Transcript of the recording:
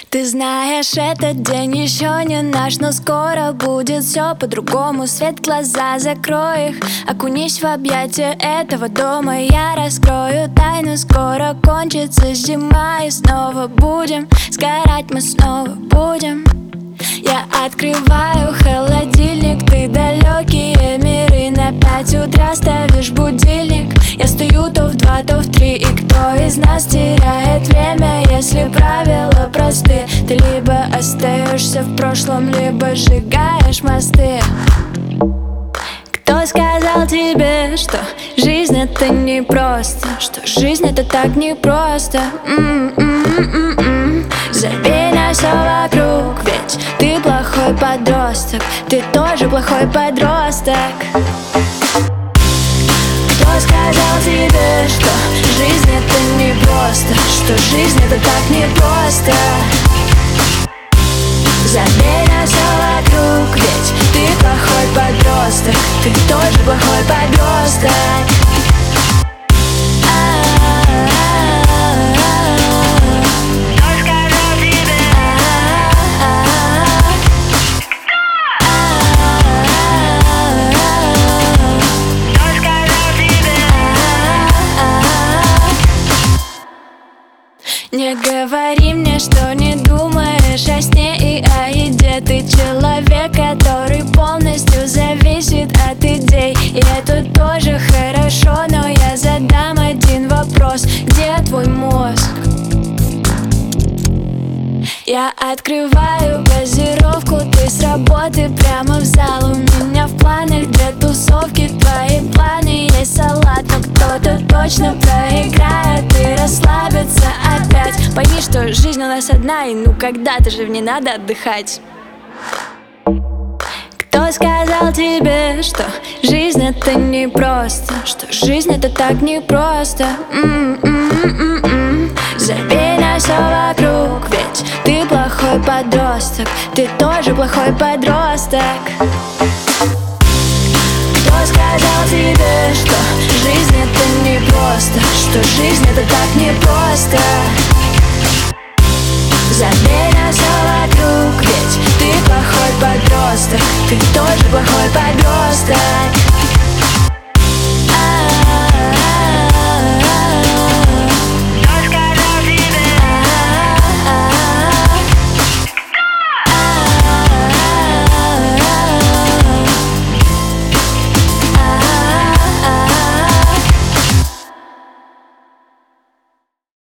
Ты знаешь, этот день еще не наш, но скоро будет все по-другому. Свет, глаза, закрой их, окунись в объятия этого дома. Я раскрою тайну, скоро кончится зима, и снова будем сгорать, мы снова будем. Я открываю холодильник, ты далекие миры. На 5 утра ставишь будильник, я стою то в 2, то в 3. И кто из нас теряет время, если правила просты? Ты либо остаешься в прошлом, либо сжигаешь мосты. Кто сказал тебе, что жизнь это не просто, что жизнь это так непросто? Забей на все вокруг, ведь ты плохой подросток, ты тоже плохой подросток. Кто сказал тебе, что жизнь это не просто, что жизнь это так непросто? Забей на все вокруг, ведь ты плохой подросток, ты тоже плохой подросток. Не говори мне, что не думаешь о сне и о еде. Ты человек, который полностью зависит от идей. И это тоже хорошо, но я задам один вопрос: где твой мозг? Я открываю газировку, ты с работы прямо в зал. У меня в планах две тусовки, твои планы есть салат. Но кто-то точно проиграет и расслабится опять. Пойми, что жизнь у нас одна, и ну когда-то же в ней надо отдыхать. Кто сказал тебе, что жизнь это не просто, что жизнь это так непросто? Забей на все вокруг, ведь ты плохой подросток, ты тоже плохой подросток. Кто сказал тебе, что жизнь это не просто, что жизнь это так непросто? Забей на все вокруг, ведь ты плохой подросток, ты тоже плохой подросток.